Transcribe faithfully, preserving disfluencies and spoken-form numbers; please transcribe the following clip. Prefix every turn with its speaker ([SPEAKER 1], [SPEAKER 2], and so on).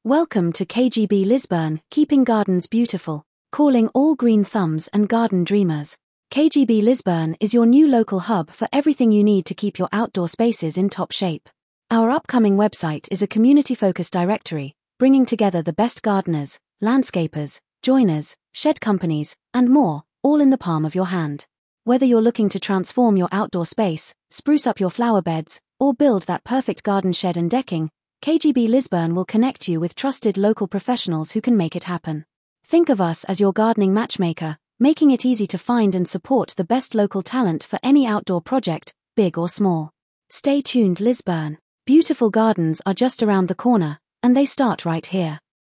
[SPEAKER 1] Welcome to K G B Lisburn, keeping gardens beautiful, calling all green thumbs and garden dreamers. K G B Lisburn is your new local hub for everything you need to keep your outdoor spaces in top shape. Our upcoming website is a community-focused directory, bringing together the best gardeners, landscapers, joiners, shed companies, and more, all in the palm of your hand. Whether you're looking to transform your outdoor space, spruce up your flower beds, or build that perfect garden shed and decking, K G B Lisburn will connect you with trusted local professionals who can make it happen. Think of us as your gardening matchmaker, making it easy to find and support the best local talent for any outdoor project, big or small. Stay tuned, Lisburn. Beautiful gardens are just around the corner, and they start right here.